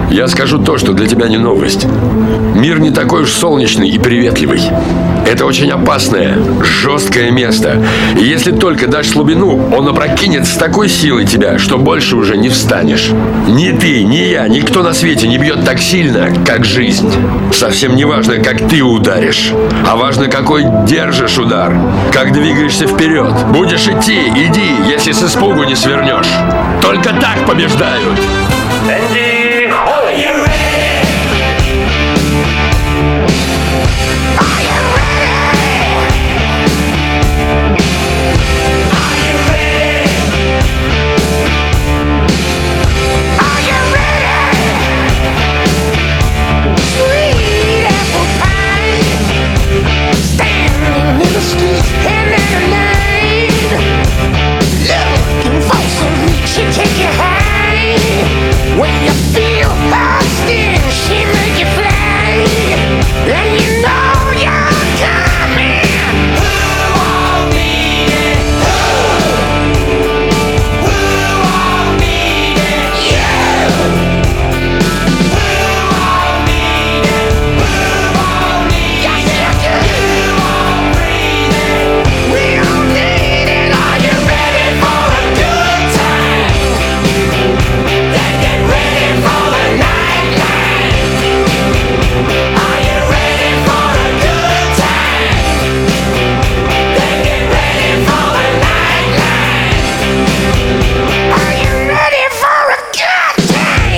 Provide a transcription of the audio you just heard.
Я скажу то, что для тебя не новость. Мир не такой уж солнечный и приветливый. Это очень опасное, жесткое место. И если только дашь слабину, он опрокинет с такой силой тебя, что больше уже не встанешь. Ни ты, ни я, никто на свете не бьет так сильно, как жизнь. Совсем не важно, как ты ударишь, а важно, какой держишь удар, как двигаешься вперед. Будешь идти, иди, если с испугу не свернешь. Только так побеждают. Энди!